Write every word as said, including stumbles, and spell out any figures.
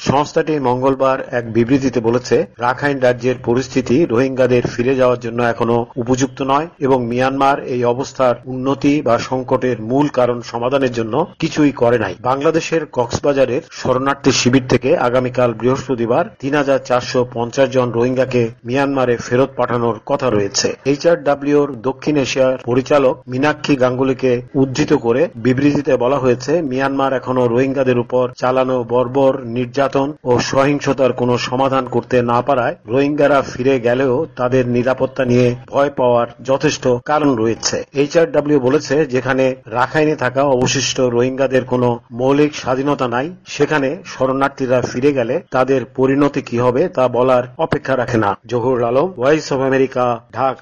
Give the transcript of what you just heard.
সংস্থাটি মঙ্গলবার এক বিবৃতিতে বলেছে, রাখাইন রাজ্যের পরিস্থিতি রোহিঙ্গাদের ফিরে যাওয়ার জন্য এখনো উপযুক্ত নয় এবং মিয়ানমার এই অবস্থার উন্নতি বা সংকটের মূল কারণ সমাধানের জন্য কিছুই করে নাই। বাংলাদেশের কক্সবাজারের শরণার্থী শিবির থেকে আগামীকাল বৃহস্পতিবার তিন হাজার চারশো পঞ্চাশ জন রোহিঙ্গাকে মিয়ানমারে ফেরত পাঠানোর কথা রয়েছে। এইচআরডব্লিউর দক্ষিণ এশিয়ার পরিচালক মীনাক্ষী গাঙ্গুলিকে উদ্ধৃত করে বিবৃতিতে বলা হয়েছে, মিয়ানমার এখনো রোহিঙ্গাদের উপর চালানো বর্বর নির্যাতন ও সহিংসতার কোনো সমাধান করতে না পারায় রোহিঙ্গারা ফিরে গেলেও তাদের নিরাপত্তা নিয়ে ভয় পাওয়ার যথেষ্ট কারণ রয়েছে। এইচআরডব্লিউ বলেছে, যেখানে রাখাইনে থাকা অবশিষ্ট রোহিঙ্গাদের কোনো মৌলিক স্বাধীনতা নাই, সেখানে শরণার্থীরা ফিরে গেলে তাদের পরিণতি কি হবে তা বলার অপেক্ষা রাখে না। Zahurul Alam, voice of America, Dhaka.